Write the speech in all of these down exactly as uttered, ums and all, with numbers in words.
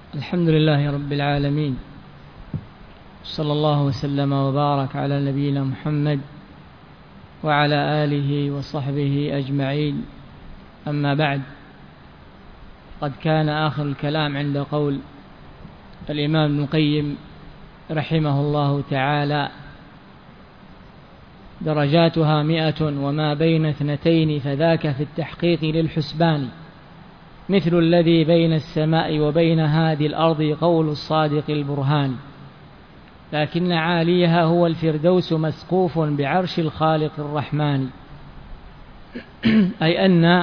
الحمد لله رب العالمين، صلى الله وسلم وبارك على نبينا محمد وعلى آله وصحبه أجمعين. أما بعد، قد كان آخر الكلام عند قول الإمام ابن القيم رحمه الله تعالى: درجاتها مئة وما بين اثنتين، فذاك في التحقيق للحسبان، مثل الذي بين السماء وبين هذه الأرض قول الصادق البرهان، لكن عاليها هو الفردوس مسقوف بعرش الخالق الرحمن. أي أن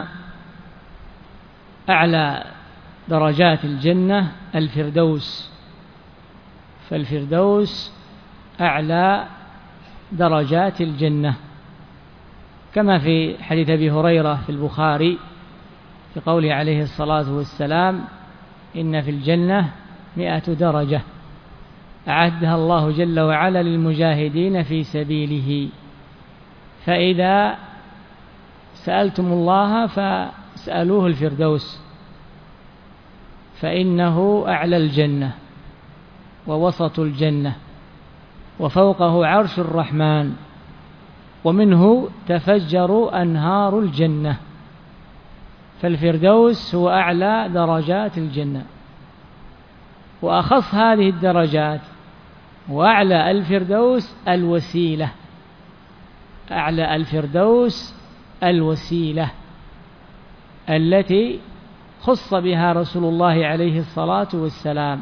أعلى درجات الجنة الفردوس، فالفردوس أعلى درجات الجنة، كما في حديث أبي هريرة في البخاري في قوله عليه الصلاة والسلام: إن في الجنة مئة درجة أعدها الله جل وعلا للمجاهدين في سبيله، فإذا سألتم الله فاسألوه الفردوس، فإنه أعلى الجنة ووسط الجنة وفوقه عرش الرحمن، ومنه تفجر أنهار الجنة، فالفردوس هو أعلى درجات الجنة. وأخص هذه الدرجات وأعلى الفردوس الوسيلة، أعلى الفردوس الوسيلة التي خص بها رسول الله عليه الصلاة والسلام.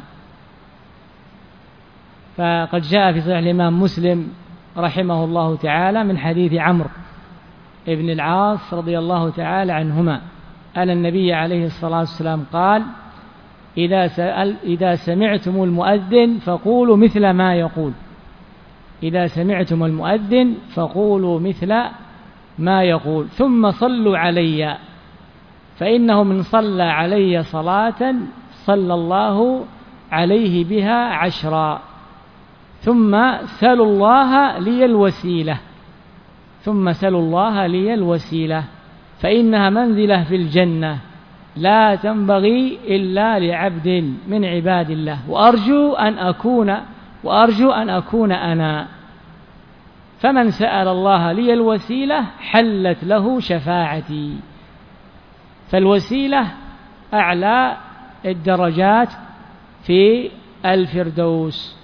فقد جاء في صحيح الإمام مسلم رحمه الله تعالى من حديث عمرو ابن العاص رضي الله تعالى عنهما أن النبي عليه الصلاة والسلام قال: إذا سأل إذا سمعتم المؤذن فقولوا مثل ما يقول، إذا سمعتم المؤذن فقولوا مثل ما يقول، ثم صلوا علي، فإنه من صلى علي صلاة صلى الله عليه بها عشرا، ثم سلوا الله لي الوسيلة، ثم سلوا الله لي الوسيلة، فإنها منزلة في الجنة لا تنبغي إلا لعبد من عباد الله، وأرجو أن أكون وأرجو أن أكون أنا. فمن سأل الله لي الوسيلة حلت له شفاعتي. فالوسيلة أعلى الدرجات في الفردوس،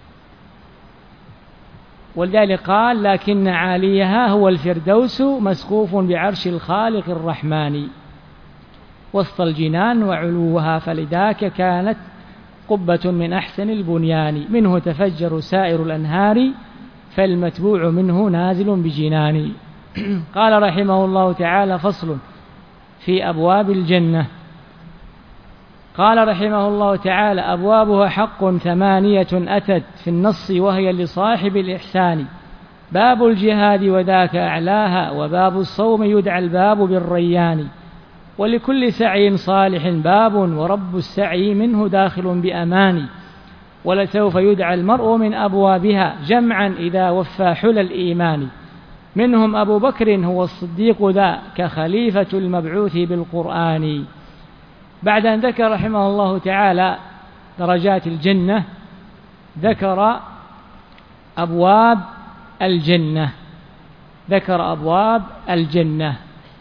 ولذلك قال: لكن عاليها هو الفردوس مسقوف بعرش الخالق الرحمن وسط الجنان وعلوها، فلذاك كانت قبة من أحسن البنيان، منه تفجر سائر الأنهار، فالمتبوع منه نازل بجنان. قال رحمه الله تعالى: فصل في أبواب الجنة. قال رحمه الله تعالى: أبوابها حق ثمانية أتت في النص، وهي لصاحب الإحسان، باب الجهاد وذاك أعلاها، وباب الصوم يدعى الباب بالريان، ولكل سعي صالح باب، ورب السعي منه داخل بأمان، ولسوف يدعى المرء من أبوابها جمعا إذا وفى حلى الإيمان، منهم أبو بكر هو الصديق ذا كخليفة المبعوث بالقرآن. بعد أن ذكر رحمه الله تعالى درجات الجنة، ذكر أبواب الجنة، ذكر أبواب الجنة.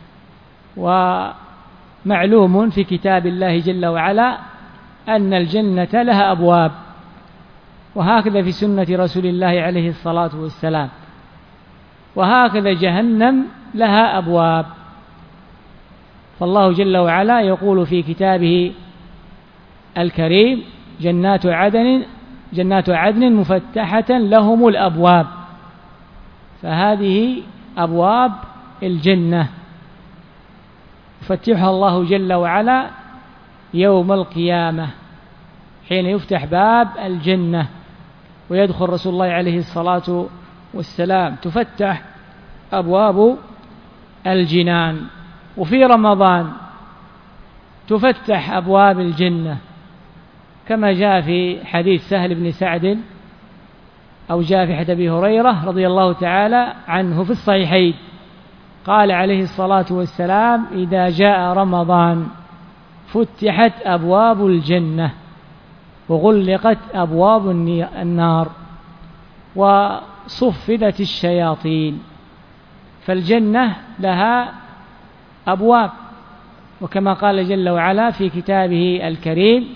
ومعلوم في كتاب الله جل وعلا أن الجنة لها أبواب، وهكذا في سنة رسول الله عليه الصلاة والسلام، وهكذا جهنم لها أبواب. فالله جل وعلا يقول في كتابه الكريم: جنات عدن جنات عدن مفتحة لهم الأبواب، فهذه أبواب الجنة يفتحها الله جل وعلا يوم القيامة، حين يفتح باب الجنة ويدخل رسول الله عليه الصلاة والسلام، تفتح أبواب الجنان. وفي رمضان تفتح أبواب الجنة، كما جاء في حديث سهل بن سعد، أو جاء في حديث أبي هريرة رضي الله تعالى عنه في الصحيحين، قال عليه الصلاة والسلام: إذا جاء رمضان فتحت أبواب الجنة وغلقت أبواب النار وصفدت الشياطين. فالجنة لها أبواب، وكما قال جل وعلا في كتابه الكريم: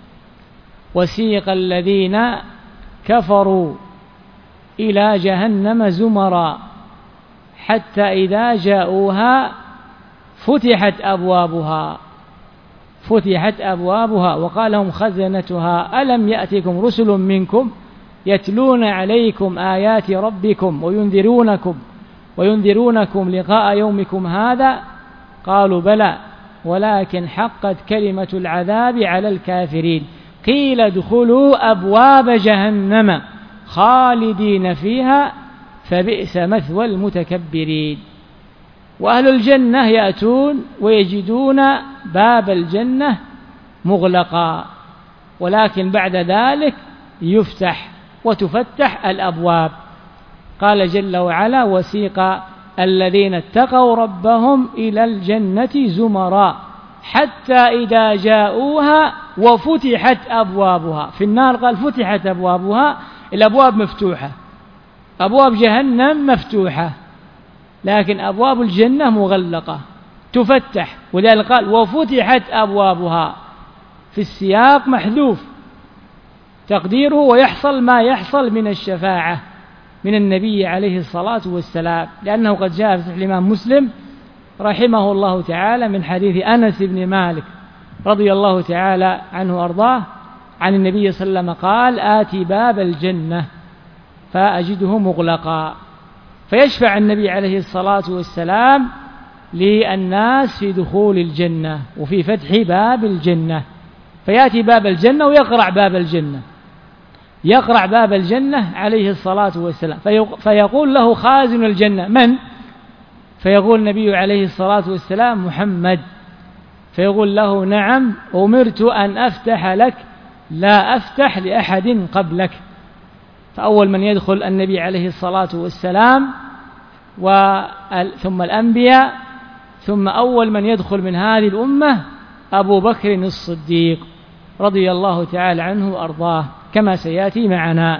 وسيق الذين كفروا إلى جهنم زمرا حتى إذا جاءوها فتحت أبوابها فتحت أبوابها وقال لهم خزنتها ألم يأتكم رسل منكم يتلون عليكم آيات ربكم وينذرونكم وينذرونكم لقاء يومكم هذا قالوا بلى ولكن حقت كلمة العذاب على الكافرين قيل ادخلوا أبواب جهنم خالدين فيها فبئس مثوى المتكبرين. وأهل الجنة يأتون ويجدون باب الجنة مغلقا، ولكن بعد ذلك يفتح وتفتح الأبواب. قال جل وعلا: وسيق الذين اتقوا ربهم إلى الجنة زمرا حتى إذا جاءوها وفتحت أبوابها. في النار قال فتحت أبوابها، الأبواب مفتوحة، أبواب جهنم مفتوحة، لكن أبواب الجنة مغلقة تفتح، ولذلك قال وفتحت أبوابها. في السياق محذوف تقديره ويحصل ما يحصل من الشفاعة من النبي عليه الصلاة والسلام، لأنه قد جاء في الإمام مسلم رحمه الله تعالى من حديث أنس بن مالك رضي الله تعالى عنه وأرضاه عن النبي صلى الله عليه وسلم قال: آتي باب الجنة فأجده مغلقا، فيشفع النبي عليه الصلاة والسلام للناس في دخول الجنة وفي فتح باب الجنة. فيأتي باب الجنة ويقرع باب الجنة يقرع باب الجنة عليه الصلاة والسلام، فيقول له خازن الجنة: من؟ فيقول النبي عليه الصلاة والسلام: محمد. فيقول له: نعم، أمرت أن أفتح لك لا أفتح لأحد قبلك. فأول من يدخل النبي عليه الصلاة والسلام ثم الأنبياء، ثم أول من يدخل من هذه الأمة أبو بكر الصديق رضي الله تعالى عنه وأرضاه كما سيأتي معنا.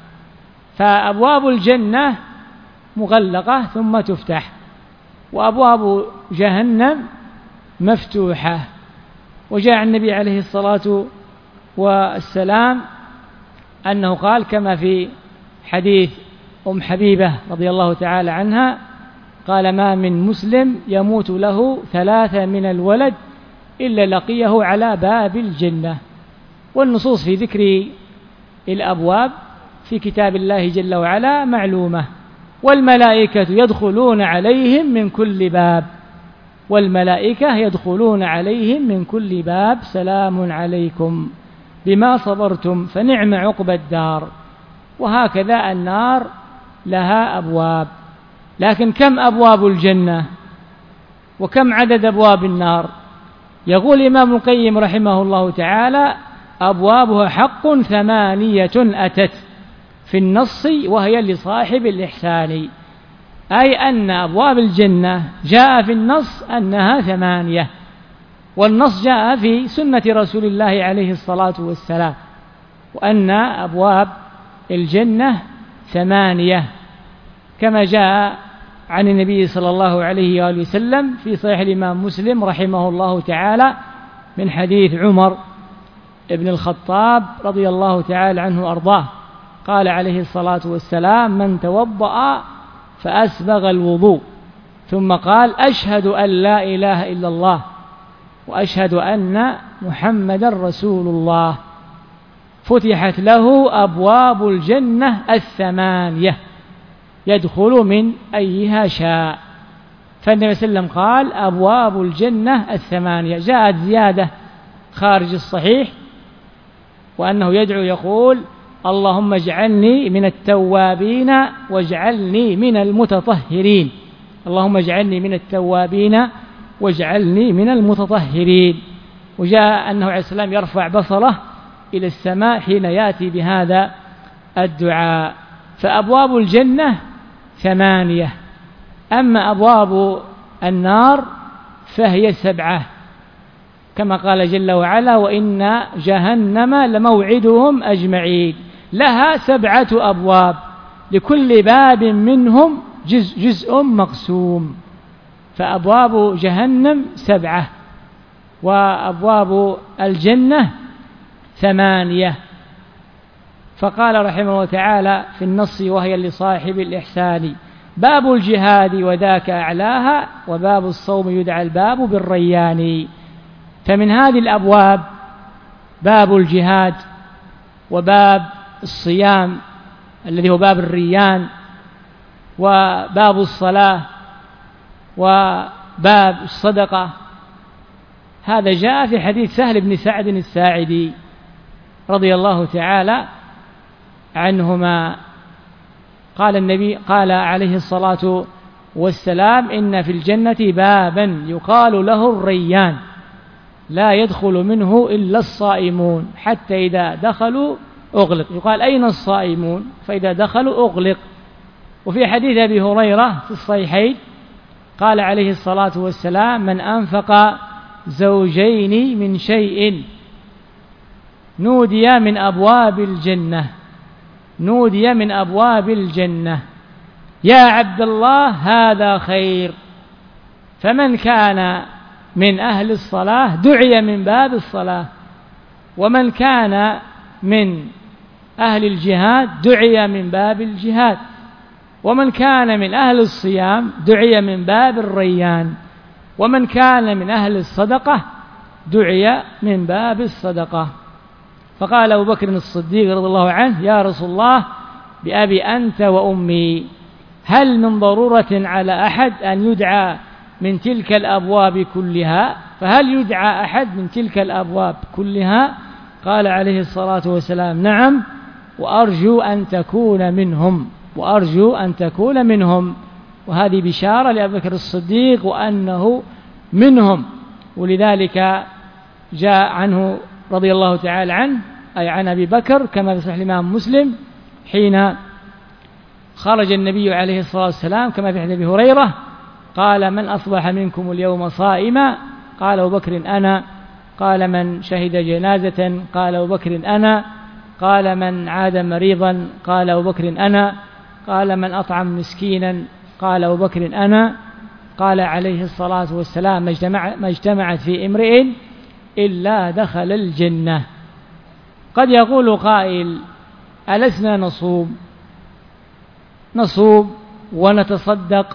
فأبواب الجنة مغلقة ثم تفتح، وأبواب جهنم مفتوحة. وجاء النبي عليه الصلاة والسلام أنه قال كما في حديث أم حبيبة رضي الله تعالى عنها قال: ما من مسلم يموت له ثلاثة من الولد إلا لقيه على باب الجنة. والنصوص في ذكر الأبواب في كتاب الله جل وعلا معلومة. والملائكة يدخلون عليهم من كل باب والملائكة يدخلون عليهم من كل باب سلام عليكم بما صبرتم فنعم عقبى الدار. وهكذا النار لها أبواب، لكن كم أبواب الجنة وكم عدد أبواب النار؟ يقول الإمام القيم رحمه الله تعالى: أبوابها حق ثمانية أتت في النص وهي لصاحب الإحسان، أي أن أبواب الجنة جاء في النص أنها ثمانية، والنص جاء في سنة رسول الله عليه الصلاة والسلام وأن أبواب الجنة ثمانية كما جاء عن النبي صلى الله عليه وآله وسلم في صحيح الإمام مسلم رحمه الله تعالى من حديث عمر ابن الخطاب رضي الله تعالى عنه وأرضاه قال عليه الصلاة والسلام: من توضأ فأسبغ الوضوء ثم قال: أشهد أن لا إله إلا الله وأشهد أن محمدا رسول الله فتحت له أبواب الجنة الثمانية يدخل من أيها شاء. فالنبي صلى الله عليه وسلم قال: أبواب الجنة الثمانية. جاءت زيادة خارج الصحيح وأنه يدعو يقول: اللهم اجعلني من التوابين واجعلني من المتطهرين، اللهم اجعلني من التوابين واجعلني من المتطهرين. وجاء أنه عليه السلام يرفع بصره إلى السماء حين يأتي بهذا الدعاء. فأبواب الجنة ثمانية، أما أبواب النار فهي سبعة. كما قال جل وعلا: وإن جهنم لموعدهم أجمعين. لها سبعة أبواب، لكل باب منهم جزء, جزء مقسوم. فأبواب جهنم سبعة، وأبواب الجنة ثمانية. فقال رحمه الله تعالى في النص: وهي لصاحب الإحسان باب الجهاد وذاك أعلاها، وباب الصوم يدعى الباب بالريان. فمن هذه الأبواب باب الجهاد، وباب الصيام الذي هو باب الريان، وباب الصلاة، وباب الصدقة. هذا جاء في حديث سهل بن سعد الساعدي رضي الله تعالى عنهما. قال النبي قال عليه الصلاة والسلام: إن في الجنة بابا يقال له الريان لا يدخل منه إلا الصائمون حتى إذا دخلوا أغلق. يقال: أين الصائمون؟ فإذا دخلوا أغلق. وفي حديث أبي هريرة في الصحيحين قال عليه الصلاة والسلام: من أنفق زوجين من شيء نودي من أبواب الجنة نودي من أبواب الجنة يا عبد الله هذا خير. فمن كان من أهل الصلاة دعي من باب الصلاة، ومن كان من أهل الجهاد دعي من باب الجهاد، ومن كان من أهل الصيام دعي من باب الريان، ومن كان من أهل الصدقة دعي من باب الصدقة. فقال أبو بكر الصديق رضي الله عنه: يا رسول الله بأبي أنت وأمي، هل من ضرورة على أحد أن يدعى من تلك الأبواب كلها؟ فهل يدعى أحد من تلك الأبواب كلها؟ قال عليه الصلاة والسلام: نعم، وأرجو أن تكون منهم وأرجو أن تكون منهم. وهذه بشارة لأبي بكر الصديق وأنه منهم. ولذلك جاء عنه رضي الله تعالى عنه، أي عن أبي بكر، كما في صحيح الإمام مسلم، حين خرج النبي عليه الصلاة والسلام كما في حديث أبي هريرة قال: من أصبح منكم اليوم صائما؟ قال أبو بكر: أنا. قال: من شهد جنازة؟ قال أبو بكر: أنا. قال: من عاد مريضا؟ قال أبو بكر: أنا. قال: من أطعم مسكينا؟ قال أبو بكر: أنا. قال عليه الصلاة والسلام: ما اجتمع ما اجتمعت في امرئ إلا دخل الجنة. قد يقول قائل: ألسنا نصوم نصوم ونتصدق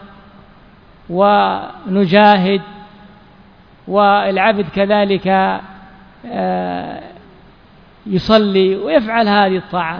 ونجاهد، والعبد كذلك يصلي ويفعل هذه الطاعات،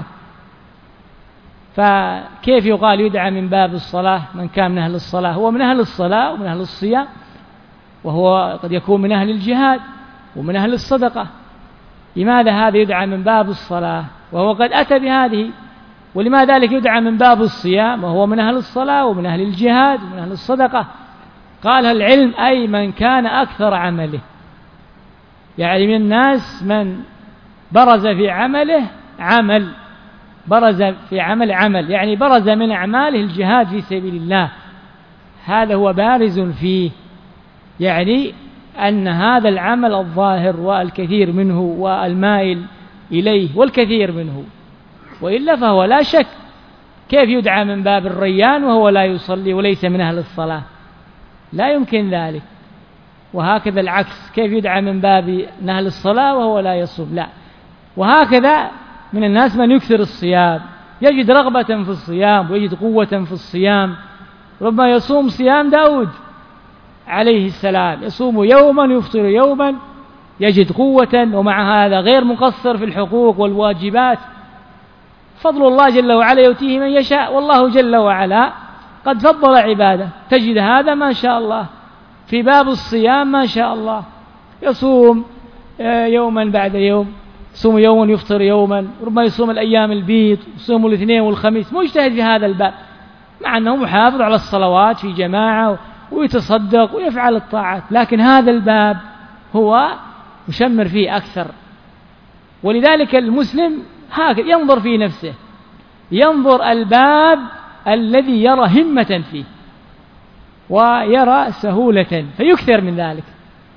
فكيف يقال يدعى من باب الصلاة من كان من أهل الصلاة؟ هو من أهل الصلاة ومن أهل الصيام، وهو قد يكون من أهل الجهاد ومن أهل الصدقة. لماذا هذا يدعى من باب الصلاة وهو قد أتى بهذه؟ ولماذا ذلك يدعى من باب الصيام وهو من أهل الصلاة ومن أهل الجهاد ومن أهل الصدقة؟ قال العلم: أي من كان أكثر عمله، يعني من الناس من برز في عمله عمل برز في عمل عمل يعني برز من أعماله الجهاد في سبيل الله، هذا هو بارز فيه، يعني أن هذا العمل الظاهر والكثير منه والمائل إليه والكثير منه، وإلا فهو لا شك كيف يدعى من باب الريان وهو لا يصلي وليس من أهل الصلاة؟ لا يمكن ذلك. وهكذا العكس، كيف يدعى من باب أهل الصلاة وهو لا يصوم؟ لا. وهكذا من الناس من يكثر الصيام، يجد رغبة في الصيام ويجد قوة في الصيام، ربما يصوم صيام داود عليه السلام، يصوم يوما يفطر يوما، يجد قوة، ومع هذا غير مقصر في الحقوق والواجبات. فضل الله جل وعلا يؤتيه من يشاء، والله جل وعلا قد فضل عباده. تجد هذا ما شاء الله في باب الصيام ما شاء الله، يصوم يوما بعد يوم، يصوم يوما يفطر يوما، ربما يصوم الأيام البيض، يصوم الاثنين والخميس، مجتهد في هذا الباب، مع أنه محافظ على الصلوات في جماعة ويتصدق ويفعل الطاعات، لكن هذا الباب هو مشمر فيه أكثر. ولذلك المسلم هكذا ينظر في نفسه، ينظر الباب الذي يرى همة فيه ويرى سهولة فيكثر من ذلك.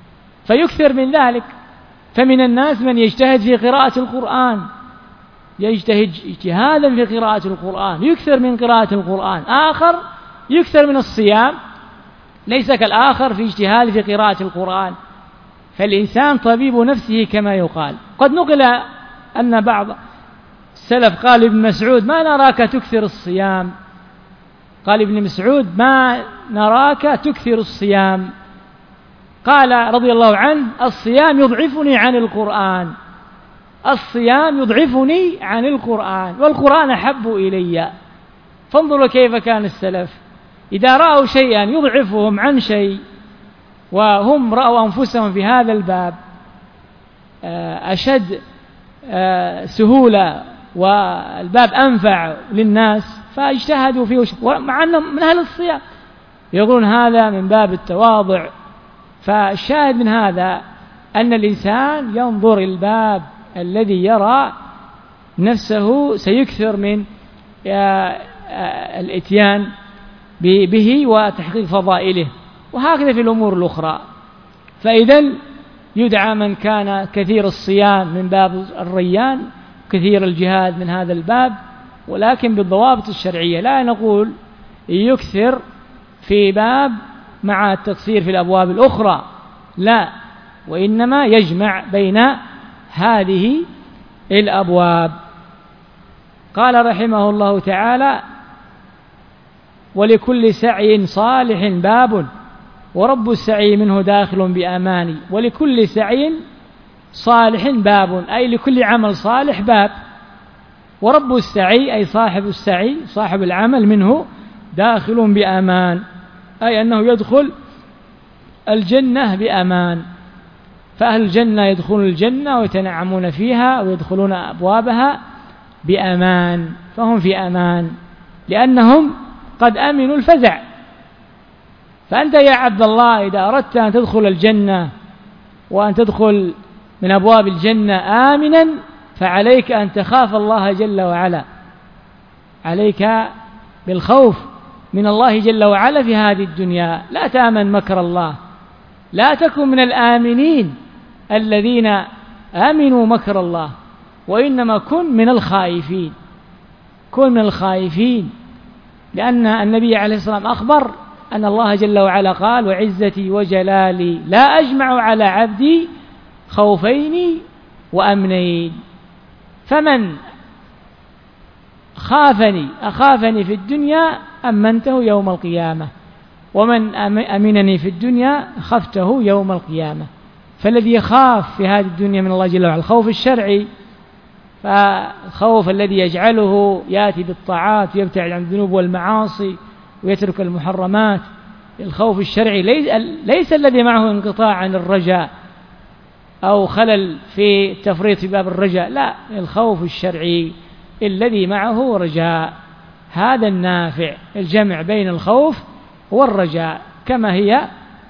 فيكثر من ذلك. فمن الناس من يجتهد في قراءة القرآن، يجتهد اجتهادا في قراءة القرآن، يكثر من قراءة القرآن. آخر يكثر من الصيام، ليس كالآخر في اجتهاد في قراءة القرآن. فالإنسان طبيب نفسه كما يقال. قد نقل أن بعض السلف قال ابن مسعود: ما نراك تكثر الصيام. قال ابن مسعود: ما نراك تكثر الصيام. قال رضي الله عنه: الصيام يضعفني عن القرآن، الصيام يضعفني عن القرآن، والقرآن أحب إلي. فانظروا كيف كان السلف إذا رأوا شيئا يضعفهم عن شيء، وهم رأوا أنفسهم في هذا الباب أشد سهولة والباب أنفع للناس، فاجتهدوا فيه، مع أنهم من أهل الصيام، يقولون هذا من باب التواضع. فالشاهد من هذا أن الإنسان ينظر الباب الذي يرى نفسه سيكثر من الإتيان به وتحقيق فضائله، وهكذا في الأمور الأخرى. فإذا يدعى من كان كثير الصيام من باب الريان، كثير الجهاد من هذا الباب، ولكن بالضوابط الشرعية. لا نقول يكثر في باب مع التقصير في الأبواب الأخرى، لا، وإنما يجمع بين هذه الأبواب. قال رحمه الله تعالى: ولكل سعي صالح باب، ورب السعي منه داخل بأماني. ولكل سعي صالح باب، أي لكل عمل صالح باب. ورب السعي أي صاحب السعي، صاحب العمل، منه داخل بأمان، أي أنه يدخل الجنة بأمان. فأهل الجنة يدخلون الجنة ويتنعمون فيها ويدخلون أبوابها بأمان، فهم في أمان لأنهم قد أمنوا الفزع. فأنت يا عبد الله إذا أردت أن تدخل الجنة وأن تدخل من أبواب الجنة آمنا، فعليك أن تخاف الله جل وعلا، عليك بالخوف من الله جل وعلا في هذه الدنيا. لا تأمن مكر الله، لا تكن من الآمنين الذين آمنوا مكر الله، وإنما كن من الخائفين، كن من الخائفين. لأن النبي عليه الصلاة والسلام أخبر أن الله جل وعلا قال: وعزتي وجلالي لا أجمع على عبدي خوفين وأمنين. فمن خافني أخافني في الدنيا أمنته يوم القيامة، ومن أمنني في الدنيا خفته يوم القيامة. فالذي يخاف في هذه الدنيا من الله جل وعلا الخوف الشرعي، فالخوف الذي يجعله يأتي بالطاعات ويبتعد عن الذنوب والمعاصي ويترك المحرمات. الخوف الشرعي ليس الذي معه انقطاع عن الرجاء أو خلل في التفريط في باب الرجاء، لا، الخوف الشرعي الذي معه رجاء، هذا النافع، الجمع بين الخوف والرجاء، كما هي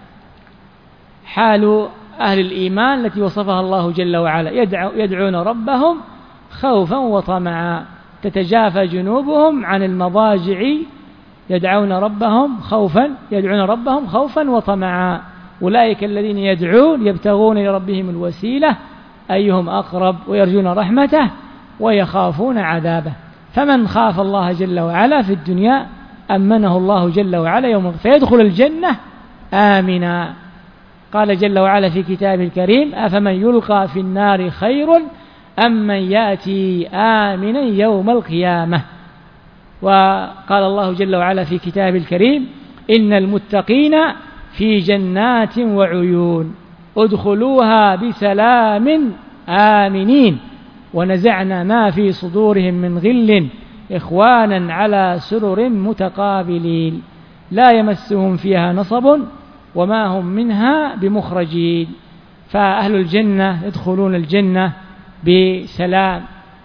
حال أهل الإيمان التي وصفها الله جل وعلا: يدعون ربهم خوفا وطمعا، تتجافى جنوبهم عن المضاجع، يدعون ربهم خوفا يدعون ربهم خوفا وطمعا. أولئك الذين يدعون يبتغون لربهم الوسيلة أيهم أقرب، ويرجون رحمته ويخافون عذابه. فمن خاف الله جل وعلا في الدنيا أمنه الله جل وعلا يوم فيدخل الجنة آمنا. قال جل وعلا في كتابه الكريم: أفمن يلقى في النار خير أم من يأتي آمنا يوم القيامة. وقال الله جل وعلا في كتابه الكريم: إن المتقين في جنات وعيون ادخلوها بسلام آمنين ونزعنا ما في صدورهم من غل إخوانا على سرر متقابلين لا يمسهم فيها نصب وما هم منها بمخرجين. فأهل الجنة يدخلون الجنة بسلام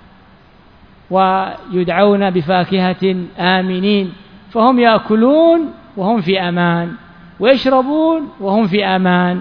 ويدعون بفاكهة آمنين، فهم يأكلون وهم في أمان، ويشربون وهم في أمان،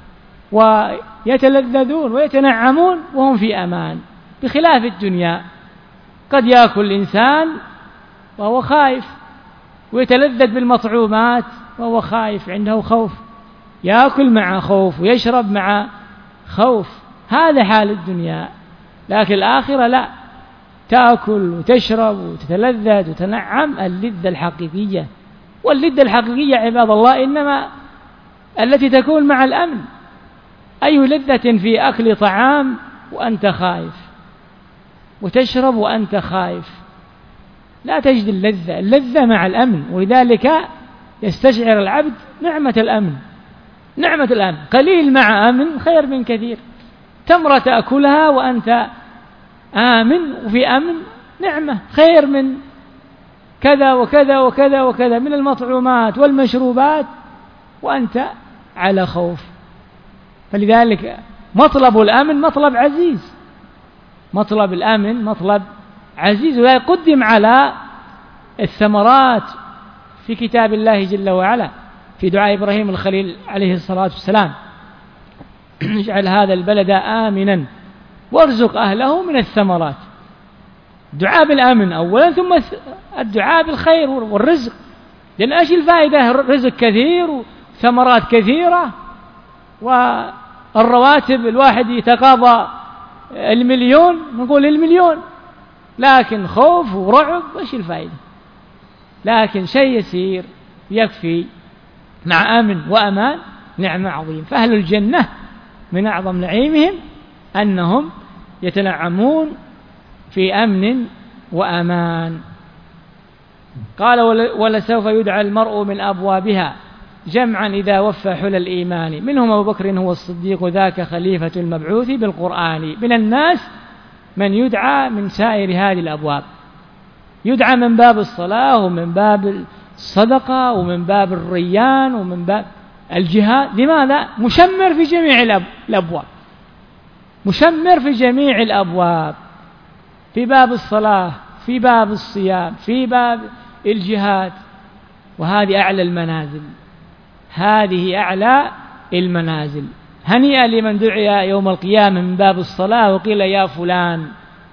ويتلذذون ويتنعمون وهم في أمان، بخلاف الدنيا قد يأكل الإنسان وهو خائف، ويتلذذ بالمطعومات وهو خائف، عنده خوف. يأكل مع خوف ويشرب مع خوف. هذا حال الدنيا. لكن الآخرة لا، تأكل وتشرب وتتلذذ وتنعم اللذة الحقيقية. واللذة الحقيقية عباد الله إنما التي تكون مع الأمن. أي لذة في أكل طعام وأنت خائف، وتشرب وأنت خائف؟ لا تجد اللذة. اللذة مع الأمن. ولذلك يستشعر العبد نعمة الأمن. نعمة الأمن قليل مع أمن خير من كثير. تمرة تأكلها وأنت آمن وفي أمن نعمة خير من كذا وكذا وكذا وكذا من المطعومات والمشروبات وأنت على خوف. فلذلك مطلب الأمن مطلب عزيز. مطلب الأمن مطلب عزيز، ولا يقدم على الثمرات. في كتاب الله جل وعلا في دعاء إبراهيم الخليل عليه الصلاة والسلام: اجعل هذا البلد آمنا وارزق أهله من الثمرات. دعاء بالأمن أولا، ثم الدعاء بالخير والرزق. لأن ايش الفائدة؟ رزق كثير وثمرات كثيرة، والرواتب الواحد يتقاضى المليون، نقول المليون، لكن خوف ورعب ايش الفائدة؟ لكن شيء يسير يكفي مع أمن وأمان نعمة عظيم. فأهل الجنة من أعظم نعيمهم أنهم يتنعمون في أمن وأمان. قال: ولسوف يدعى المرء من أبوابها جمعا إذا وفى حلى الإيمان، منهم أبو بكر هو الصديق ذاك خليفة المبعوث بالقرآن. من الناس من يدعى من سائر هذه الأبواب. يدعى من باب الصلاة، ومن باب الصدقة، ومن باب الريان، ومن باب الجهاد. لماذا؟ مشمر في جميع الأبواب. مشمر في جميع الأبواب، في باب الصلاة، في باب الصيام، في باب الجهاد. وهذه أعلى المنازل. هذه أعلى المنازل. هنيئا لمن دعي يوم القيامة من باب الصلاة وقيل يا فلان،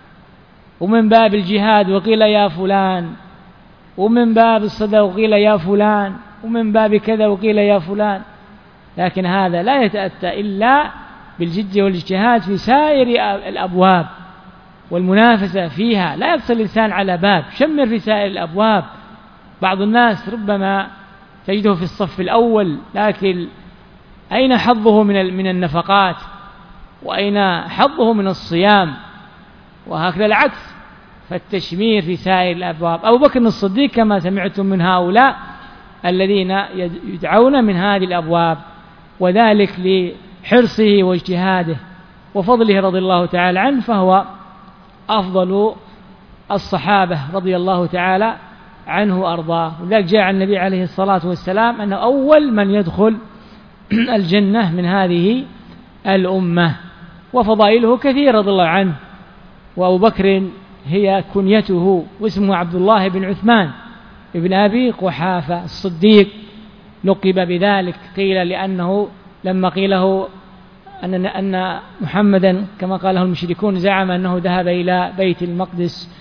ومن باب الجهاد وقيل يا فلان، ومن باب الصدقة وقيل يا فلان، ومن باب كذا وقيل يا فلان. لكن هذا لا يتأتى إلا بالجد والاجتهاد في سائر الأبواب والمنافسة فيها. لا يقصر الإنسان على باب، شمر في سائر الأبواب. بعض الناس ربما تجده في الصف الأول، لكن أين حظه من من النفقات؟ وأين حظه من الصيام؟ وهكذا العكس. فالتشمير في سائر الأبواب. أبو بكر الصديق كما سمعتم من هؤلاء الذين يدعون من هذه الأبواب، وذلك لحرصه واجتهاده وفضله رضي الله تعالى عنه، فهو أفضل الصحابة رضي الله تعالى عنه وأرضاه. ولذلك جاء النبي عليه الصلاة والسلام أنه أول من يدخل الجنة من هذه الأمة. وفضائله كثيرة رضي الله عنه. وأبو بكر هي كنيته، واسمه عبد الله بن عثمان ابن أبي قحافة الصديق، لقب بذلك. قيل لأنه لما قيله أن أن محمدا كما قاله المشركون زعم أنه ذهب إلى بيت المقدس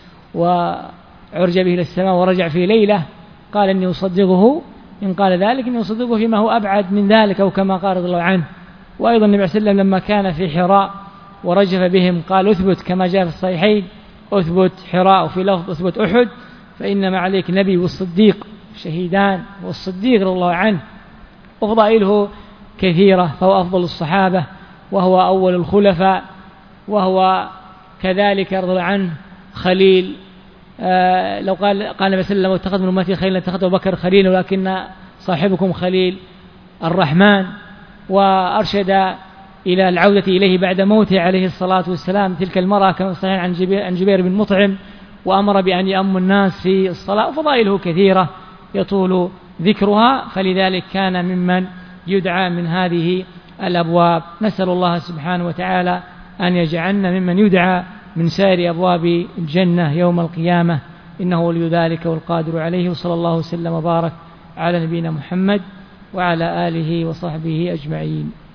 وعرج به إلى السماء ورجع في ليلة، قال إني أصدقه إن قال ذلك إني أصدقه فيما هو أبعد من ذلك، أو كما قال رضي الله عنه. وأيضا النبي صلى الله عليه وسلم لما كان في حراء ورجف بهم قال أثبت كما جاء في الصحيحين: أثبت حراء، وفي لفظ أثبت أحد، فإنما عليك نبي والصديق شهيدان، والصديق رضي الله عنه. وفضائله كثيرة، فهو أفضل الصحابة، وهو أول الخلفاء، وهو كذلك رضي الله عنه خليل. آه لو قال قال النبي صلى الله عليه وسلم: اتخذ من أمتي خليلا اتخذ أبو بكر خليلا، ولكن صاحبكم خليل الرحمن. وأرشد إلى العودة إليه بعد موته عليه الصلاة والسلام تلك المرأة كما صحيح عن جبير, عن جبير بن مطعم، وأمر بأن يأم الناس في الصلاة. وفضائله كثيرة يطول ذكرها، فلذلك كان ممن يدعى من هذه الأبواب. نسأل الله سبحانه وتعالى أن يجعلنا ممن يدعى من سائر أبواب الجنة يوم القيامة، إنه ولي ذلك والقادر عليه. وصلى الله وسلم وبارك على نبينا محمد وعلى آله وصحبه أجمعين.